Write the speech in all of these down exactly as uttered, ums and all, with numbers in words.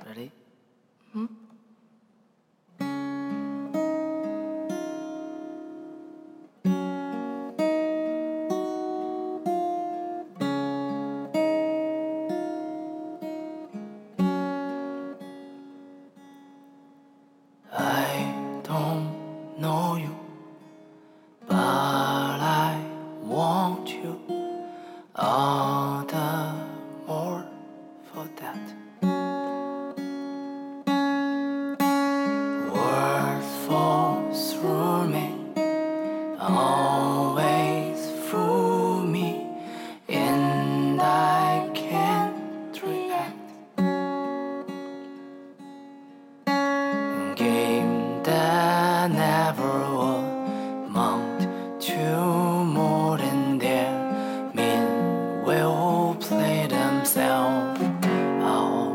Ready? Hmm? I don't know you, but I want you all the more for that. Words fall through me, always through me, and I can't react. Game that never will amount to more than their mean will play themselves out.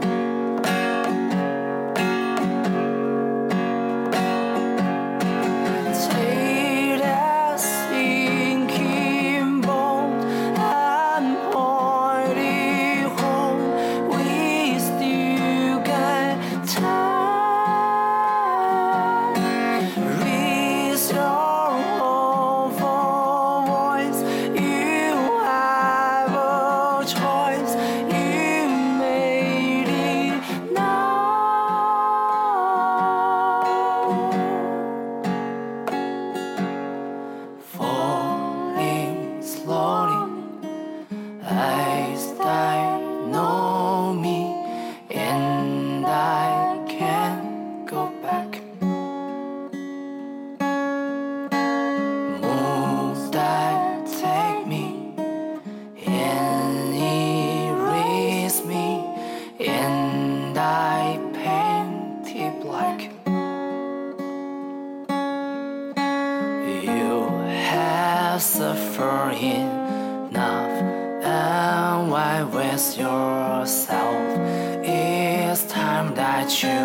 Take that sinking boat and point it home. We still got time. Raise your voice. You have a choice. You made it now. Falling slowly, eyes that know me, and I can't go back. Moves that take me and erase me, and I paint it black. You have suffered enough, and why waste yourself? It's time that you